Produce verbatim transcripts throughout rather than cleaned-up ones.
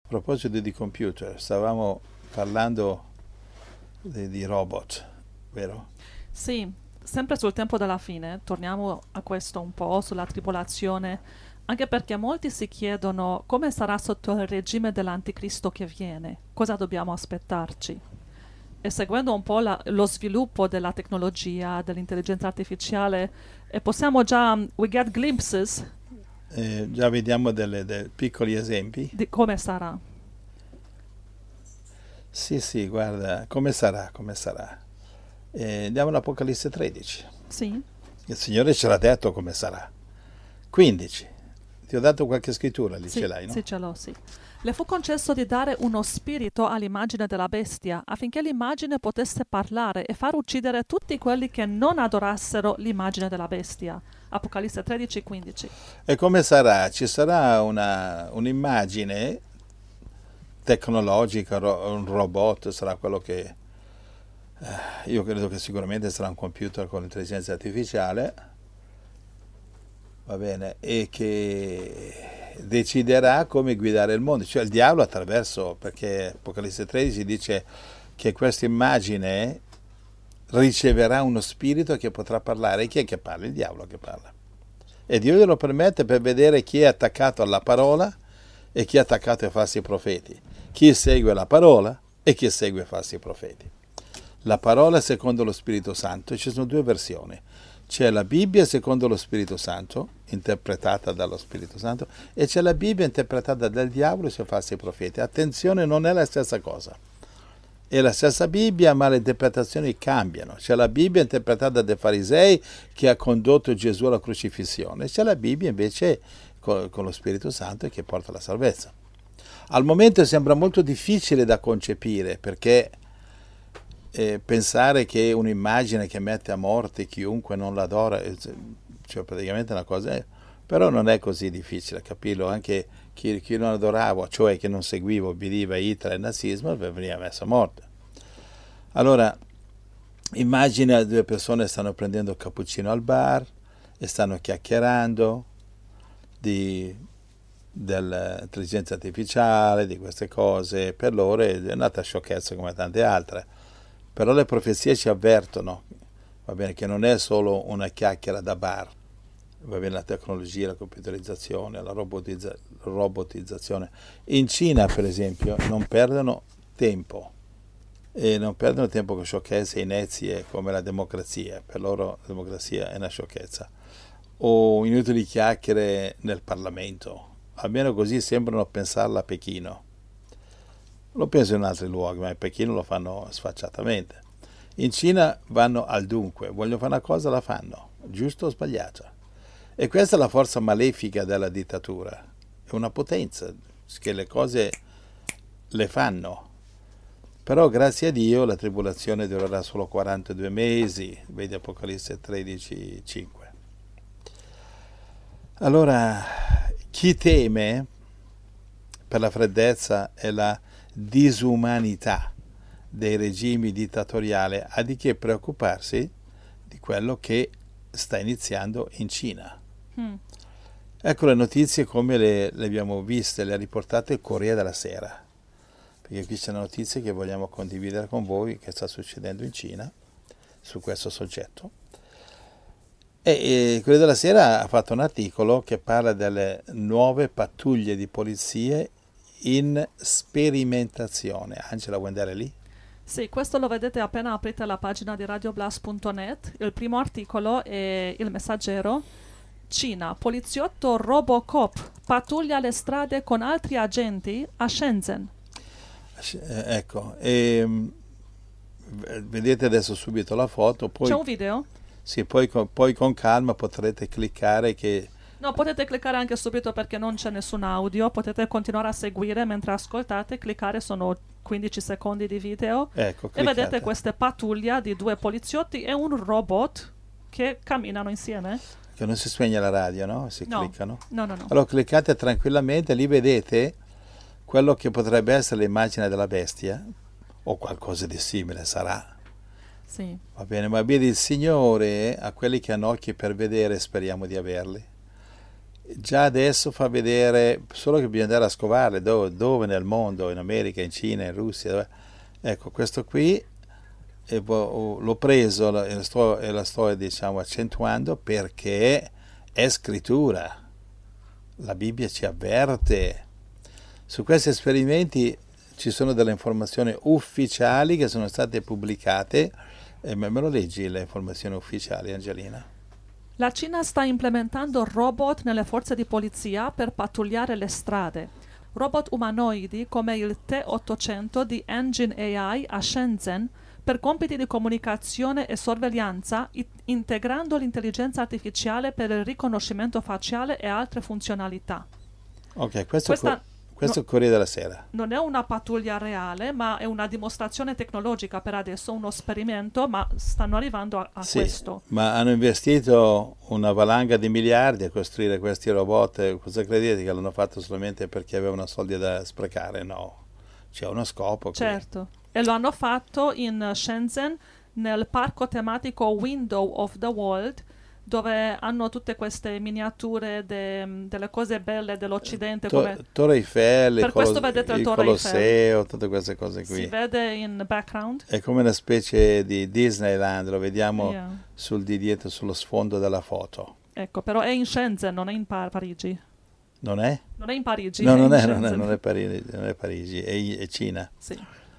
proposito di computer, stavamo parlando di, di robot, vero? Sì, sempre sul tempo della fine, torniamo a questo un po', sulla tribolazione, anche perché molti si chiedono come sarà sotto il regime dell'anticristo che viene, cosa dobbiamo aspettarci. E seguendo un po' la- lo sviluppo della tecnologia, dell'intelligenza artificiale, e possiamo già, um, we get glimpses Eh, già vediamo delle, dei piccoli esempi. di come sarà. Sì, sì, guarda, come sarà, come sarà. Eh, andiamo all'Apocalisse tredici. Sì? Il Signore ce l'ha detto come sarà. quindici. Ti ho dato qualche scrittura, lì ce Sì, l'hai, sì, no? ce l'ho, sì. Le fu concesso di dare uno spirito all'immagine della bestia, affinché l'immagine potesse parlare e far uccidere tutti quelli che non adorassero l'immagine della bestia. Apocalisse tredici quindici. E come sarà? Ci sarà una, un'immagine tecnologica, ro- un robot, sarà quello che... eh, io credo che sicuramente sarà un computer con intelligenza artificiale, va bene, e che deciderà come guidare il mondo, cioè il diavolo attraverso, perché Apocalisse tredici dice che questa immagine riceverà uno spirito che potrà parlare. E chi è che parla? Il diavolo che parla. E Dio glielo permette per vedere chi è attaccato alla parola e chi è attaccato ai falsi profeti, chi segue la parola e chi segue i falsi profeti. La parola secondo lo Spirito Santo, ci sono due versioni. C'è la Bibbia secondo lo Spirito Santo, interpretata dallo Spirito Santo, e c'è la Bibbia interpretata dal diavolo e i suoi falsi profeti. Attenzione, non è la stessa cosa. È la stessa Bibbia, ma le interpretazioni cambiano. C'è la Bibbia interpretata dai farisei che ha condotto Gesù alla crocifissione, c'è la Bibbia invece con, con lo Spirito Santo che porta alla salvezza. Al momento sembra molto difficile da concepire, perché eh, pensare che un'immagine che mette a morte chiunque non l'adora, eh, cioè praticamente una cosa, eh, però non è così difficile capirlo. Anche chi, chi non adorava, cioè che non seguiva, obbediva Hitler e il nazismo, veniva messo a morte. Allora, immagina due persone che stanno prendendo cappuccino al bar e stanno chiacchierando di, dell'intelligenza artificiale, di queste cose. Per loro è un'altra sciocchezza come tante altre. Però le profezie ci avvertono, va bene, che non è solo una chiacchiera da bar, va bene, la tecnologia, la computerizzazione, la robotizza- robotizzazione. In Cina, per esempio, non perdono tempo, e non perdono tempo con sciocchezze inezie come la democrazia. Per loro la democrazia è una sciocchezza. O inutili chiacchiere nel Parlamento, almeno così sembrano pensarla a Pechino. Lo penso in altri luoghi, ma in Pechino lo fanno sfacciatamente. In Cina vanno al dunque, vogliono fare una cosa, la fanno, giusto o sbagliata. E questa è la forza malefica della dittatura, è una potenza che le cose le fanno. Però grazie a Dio la tribolazione durerà solo quarantadue mesi, vedi Apocalisse tredici cinque. Allora, chi teme per la freddezza e la disumanità dei regimi dittatoriali ha di che preoccuparsi di quello che sta iniziando in Cina. Mm. Ecco le notizie come le, le abbiamo viste, le ha riportate il Corriere della Sera, perché qui c'è una notizia che vogliamo condividere con voi che sta succedendo in Cina su questo soggetto. E, e il Corriere della Sera ha fatto un articolo che parla delle nuove pattuglie di polizie in sperimentazione. Angela, vuoi andare lì? Sì, questo lo vedete appena aprite la pagina di radioblast punto net. Il primo articolo è Il Messaggero. Cina, poliziotto Robocop pattuglia le strade con altri agenti a Shenzhen. Eh, Ecco, e, mh, vedete adesso subito la foto, C'è poi, un video? sì, poi, con, poi con calma potrete cliccare che... No, potete cliccare anche subito perché non c'è nessun audio. Potete continuare a seguire mentre ascoltate. Cliccare, sono quindici secondi di video. Ecco, E vedete cliccate. queste pattuglia di due poliziotti e un robot che camminano insieme. Che non si spegne la radio, no? Si No, cliccano. no, no, no. Allora cliccate tranquillamente, lì vedete quello che potrebbe essere l'immagine della bestia, o qualcosa di simile sarà. Sì. Va bene, ma vedi il Signore a quelli che hanno occhi per vedere, speriamo di averli. già adesso fa vedere, solo che bisogna andare a scovarle dove, dove nel mondo, in America, in Cina, in Russia. Dove. Ecco, questo qui e l'ho preso e la sto, e la sto diciamo, accentuando perché è scrittura. La Bibbia ci avverte. Su questi esperimenti ci sono delle informazioni ufficiali che sono state pubblicate. E me lo leggi le informazioni ufficiali, Angelina? La Cina sta implementando robot nelle forze di polizia per pattugliare le strade. Robot umanoidi come il T ottocento di Engine A I a Shenzhen per compiti di comunicazione e sorveglianza, i- integrando l'intelligenza artificiale per il riconoscimento facciale e altre funzionalità. Ok, questo, Questa co- questo è no- il Corriere della Sera. non è una pattuglia reale, ma è una dimostrazione tecnologica per adesso, uno esperimento, ma stanno arrivando a, a Sì, questo. ma hanno investito una valanga di miliardi a costruire questi robot. Cosa credete che l'hanno fatto solamente perché avevano soldi da sprecare? No, c'è uno scopo qui. Certo. E lo hanno fatto in Shenzhen, nel parco tematico Window of the World, dove hanno tutte queste miniature de- delle cose belle dell'Occidente. To- Come Torre Eiffel, il, per questo Colos- vedete il il Torre Colosseo, tutte queste cose si qui. vede in background. È come una specie di Disneyland, lo vediamo Yeah. sul di dietro, sullo sfondo della foto. Ecco, però è in Shenzhen, non è in Pa- Parigi. Non è? Non è in Parigi, No, è non in è, non è, Shenzhen. non è Parigi, non è Parigi, è, è Cina. Sì.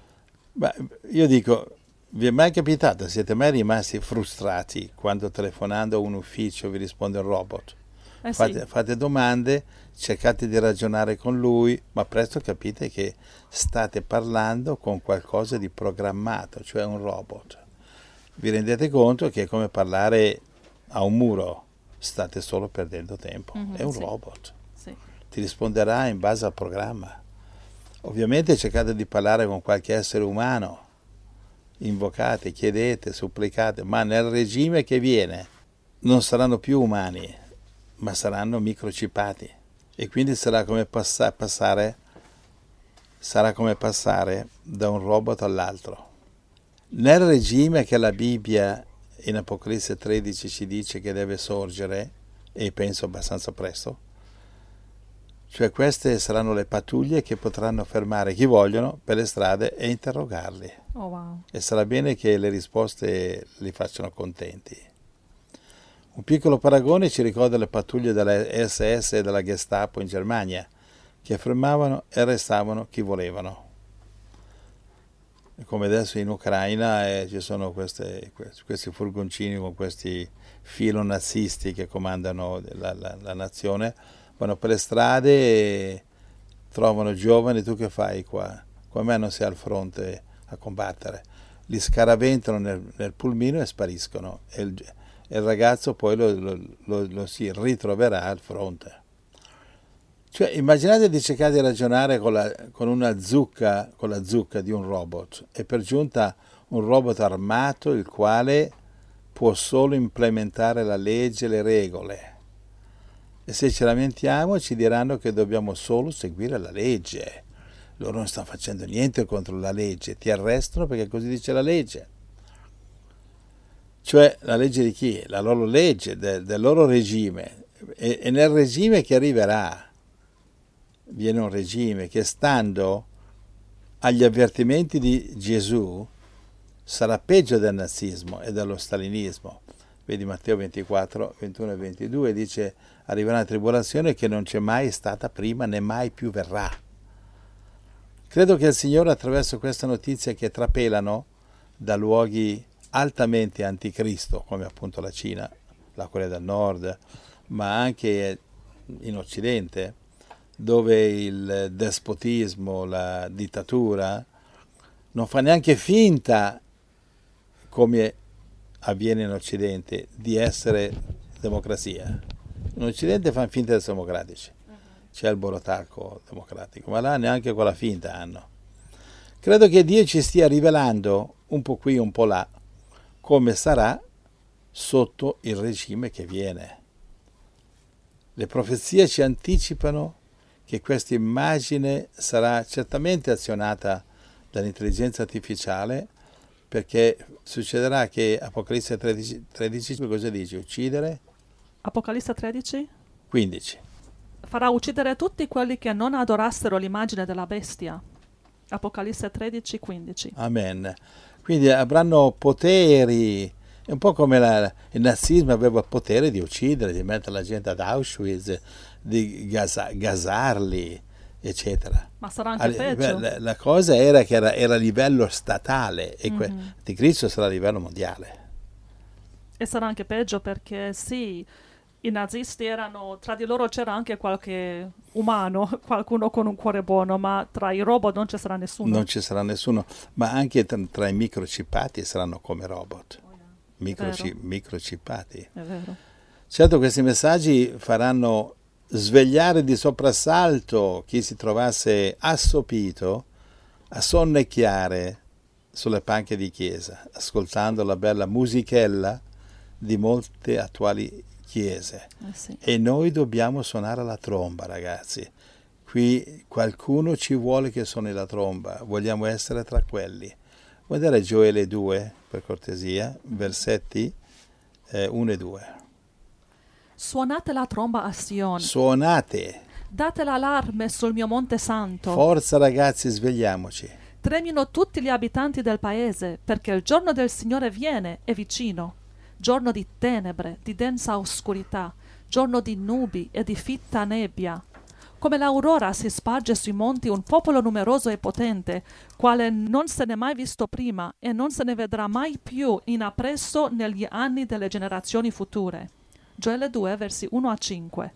Beh, io dico, vi è mai capitato, siete mai rimasti frustrati quando telefonando a un ufficio vi risponde un robot? Eh Fate, sì. fate domande, cercate di ragionare con lui, ma presto capite che state parlando con qualcosa di programmato, cioè un robot. Vi rendete conto che è come parlare a un muro, state solo perdendo tempo, Mhm, è un sì. robot, Sì. ti risponderà in base al programma. Ovviamente cercate di parlare con qualche essere umano, invocate, chiedete, supplicate, ma nel regime che viene non saranno più umani, ma saranno microchipati e quindi sarà come passa- passare sarà come passare da un robot all'altro. Nel regime che la Bibbia in Apocalisse tredici ci dice che deve sorgere, e penso abbastanza presto, cioè queste saranno le pattuglie che potranno fermare chi vogliono per le strade e interrogarli. Oh wow. E sarà bene che le risposte li facciano contenti. Un piccolo paragone ci ricorda le pattuglie della S S e della Gestapo in Germania, che fermavano e arrestavano chi volevano. E come adesso in Ucraina eh, ci sono queste, questi furgoncini con questi filo nazisti che comandano la, la, la nazione, vanno per le strade e trovano giovani, tu che fai qua? Come non sei al fronte a combattere? Li scaraventano nel, nel pulmino e spariscono e il, e il ragazzo poi lo, lo, lo, lo si ritroverà al fronte. Cioè, immaginate di cercare di ragionare con, la, con una zucca, con la zucca di un robot, e per giunta un robot armato il quale può solo implementare la legge e le regole. E se ci lamentiamo ci diranno che dobbiamo solo seguire la legge. Loro non stanno facendo niente contro la legge, ti arrestano perché così dice la legge. Cioè la legge di chi? La loro legge, del, del loro regime. E, e nel regime che arriverà viene un regime che, stando agli avvertimenti di Gesù, sarà peggio del nazismo e dello stalinismo. Vedi Matteo ventiquattro, ventuno e ventidue, dice: arriverà una tribolazione che non c'è mai stata prima né mai più verrà. Credo che il Signore, attraverso questa notizia che trapelano da luoghi altamente anticristo, come appunto la Cina, la Corea del Nord, ma anche in Occidente, dove il despotismo, la dittatura non fa neanche finta, come avviene in Occidente, di essere democrazia. In Occidente fanno finta di essere democratici, c'è il borotacco democratico, ma là neanche quella finta hanno. Credo che Dio ci stia rivelando un po' qui, un po' là, come sarà sotto il regime che viene. Le profezie ci anticipano che questa immagine sarà certamente azionata dall'intelligenza artificiale, perché succederà che Apocalisse tredici, tredici cosa dice? Uccidere? Apocalisse tredici? quindici. farà uccidere tutti quelli che non adorassero l'immagine della bestia. Apocalisse tredici quindici. Amen. Quindi avranno poteri, è un po' come la- il nazismo aveva il potere di uccidere, di mettere la gente ad Auschwitz, di gasa- gasarli, eccetera. Ma sarà anche Al- peggio. La, la cosa era che era, era a livello statale e que- Mhm. Anticristo sarà a livello mondiale. E sarà anche peggio perché sì, i nazisti erano, tra di loro c'era anche qualche umano, qualcuno con un cuore buono, ma tra i robot non ci sarà nessuno. Non ci sarà nessuno, ma anche tra, tra i microchippati saranno come robot, Microci- vero. microchippati. È vero. Certo, questi messaggi faranno svegliare di soprassalto chi si trovasse assopito a sonnecchiare sulle panche di chiesa, ascoltando la bella musichella di molte attuali chiese. Eh sì. E noi dobbiamo suonare la tromba, ragazzi. Qui qualcuno ci vuole che suoni la tromba, vogliamo essere tra quelli. Guardate Gioele due, per cortesia, versetti eh, uno e due. Suonate la tromba a Sion, Suonate, date l'allarme sul mio monte santo. forza ragazzi, svegliamoci. Tremino tutti gli abitanti del paese, perché il giorno del Signore viene, è vicino. Giorno di tenebre, di densa oscurità, giorno di nubi e di fitta nebbia. Come l'aurora si sparge sui monti un popolo numeroso e potente, quale non se n'è mai visto prima e non se ne vedrà mai più in appresso negli anni delle generazioni future. Gioele due, versi uno a cinque.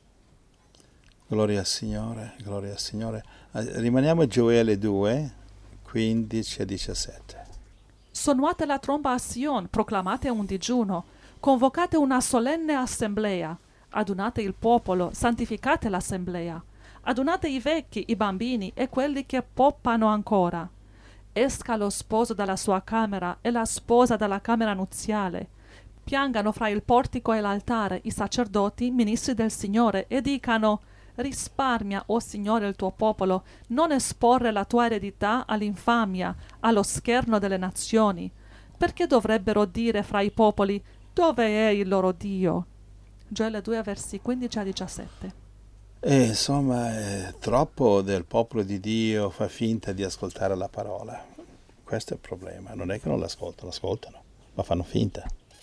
Gloria al Signore, gloria al Signore. Eh, Rimaniamo a Gioele due, quindici e diciassette. Suonate la tromba a Sion, proclamate un digiuno, convocate una solenne assemblea, adunate il popolo, santificate l'assemblea, adunate i vecchi, i bambini e quelli che poppano ancora. Esca lo sposo dalla sua camera e la sposa dalla camera nuziale. Piangano fra il portico e l'altare i sacerdoti, ministri del Signore, e dicano: risparmia, o Signore, il tuo popolo, non esporre la tua eredità all'infamia, allo scherno delle nazioni. Perché dovrebbero dire fra i popoli: dove è il loro Dio? Gioele due, versi quindici a diciassette. E insomma, eh, troppo del popolo di Dio fa finta di ascoltare la parola. Questo è il problema. Non è che non l'ascoltano, ascoltano, ma fanno finta.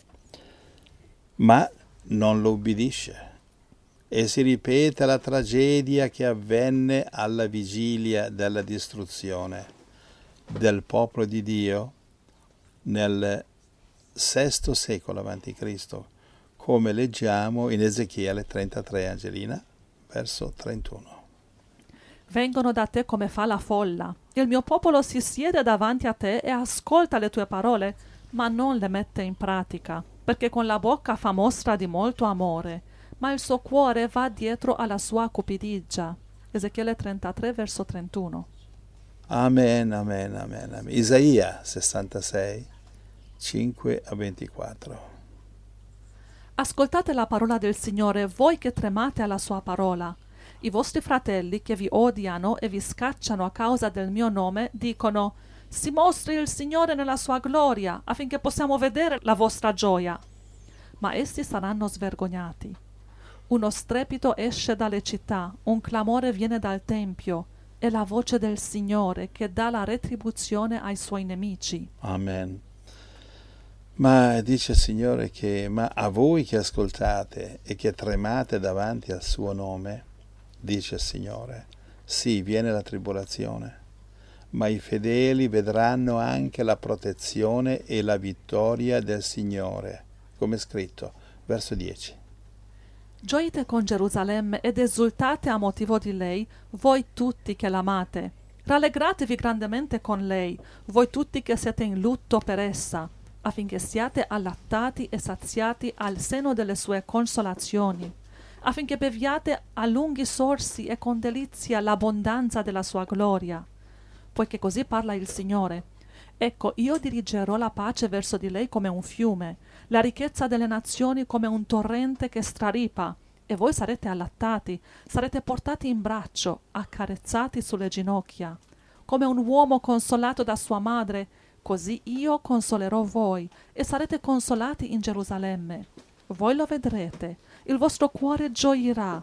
Ma non lo ubbidisce. E si ripete la tragedia che avvenne alla vigilia della distruzione del popolo di Dio nel sesto secolo avanti Cristo, come leggiamo in Ezechiele trentatré, Angelina, verso trentuno. Vengono da te come fa la folla. Il mio popolo si siede davanti a te e ascolta le tue parole, ma non le mette in pratica, perché con la bocca fa mostra di molto amore, ma il suo cuore va dietro alla sua cupidigia. Ezechiele trentatré, verso trentuno. Amen, amen, amen, amen. Isaia sessantasei, cinque a ventiquattro. Ascoltate la parola del Signore, voi che tremate alla sua parola. I vostri fratelli che vi odiano e vi scacciano a causa del mio nome dicono: si mostri il Signore nella sua gloria, affinché possiamo vedere la vostra gioia. Ma essi saranno svergognati. Uno strepito esce dalle città, un clamore viene dal tempio. È la voce del Signore che dà la retribuzione ai suoi nemici. Amen. Ma dice il Signore che, ma a voi che ascoltate e che tremate davanti al suo nome, dice il Signore, sì, viene la tribolazione, ma i fedeli vedranno anche la protezione e la vittoria del Signore, come è scritto, verso dieci. Gioite con Gerusalemme ed esultate a motivo di lei, voi tutti che l'amate. Rallegratevi grandemente con lei, voi tutti che siete in lutto per essa, affinché siate allattati e saziati al seno delle sue consolazioni, affinché beviate a lunghi sorsi e con delizia l'abbondanza della sua gloria. Poiché così parla il Signore: ecco, io dirigerò la pace verso di lei come un fiume, la ricchezza delle nazioni come un torrente che straripa, e voi sarete allattati, sarete portati in braccio, accarezzati sulle ginocchia. Come un uomo consolato da sua madre, così io consolerò voi, e sarete consolati in Gerusalemme. Voi lo vedrete, il vostro cuore gioirà,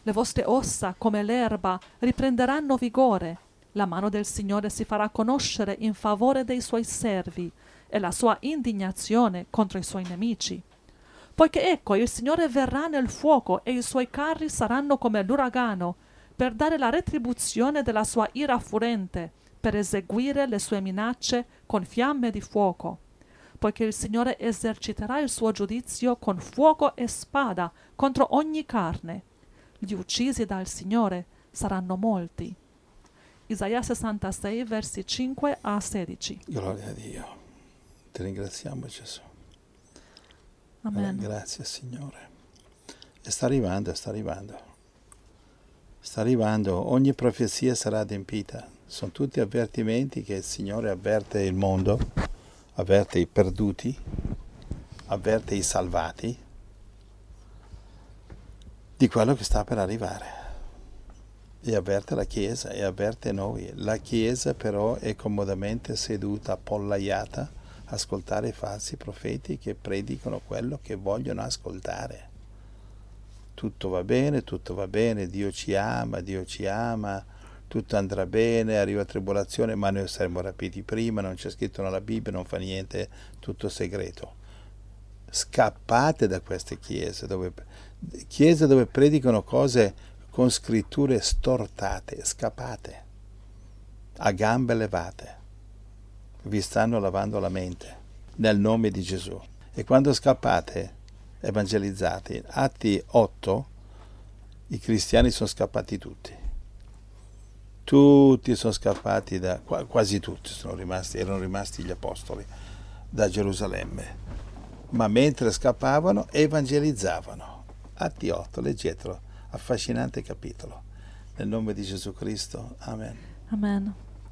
Le vostre ossa, come l'erba, riprenderanno vigore. La mano del Signore si farà conoscere in favore dei suoi servi e la sua indignazione contro i suoi nemici. Poiché ecco, il Signore verrà nel fuoco e i suoi carri saranno come l'uragano, per dare la retribuzione della sua ira furente, per eseguire le sue minacce con fiamme di fuoco. Poiché il Signore eserciterà il suo giudizio con fuoco e spada contro ogni carne. Gli uccisi dal Signore saranno molti. Isaia sessantasei, versi cinque a sedici. Gloria a Dio. Ti ringraziamo, Gesù. Amen. Eh, grazie, Signore. E sta arrivando, sta arrivando. Sta arrivando. Ogni profezia sarà adempita. Sono tutti avvertimenti che il Signore avverte il mondo, avverte i perduti, avverte i salvati di quello che sta per arrivare. E avverte la Chiesa, e avverte noi. La Chiesa però è comodamente seduta, appollaiata, a ascoltare i falsi profeti che predicano quello che vogliono ascoltare. Tutto va bene, tutto va bene, Dio ci ama, Dio ci ama, tutto andrà bene, arriva tribolazione, ma noi saremo rapiti prima, non c'è scritto nella Bibbia, non fa niente, tutto segreto. Scappate da queste chiese, dove, chiese dove predicano cose con scritture stortate, scappate, a gambe levate, vi stanno lavando la mente, nel nome di Gesù. E quando scappate, evangelizzate, Atti otto, i cristiani sono scappati tutti, tutti sono scappati, da, quasi tutti sono rimasti, erano rimasti gli apostoli, da Gerusalemme, ma mentre scappavano evangelizzavano. Atti otto, leggetelo. Affascinante capitolo. Nel nome di Gesù Cristo. Amen. Amen.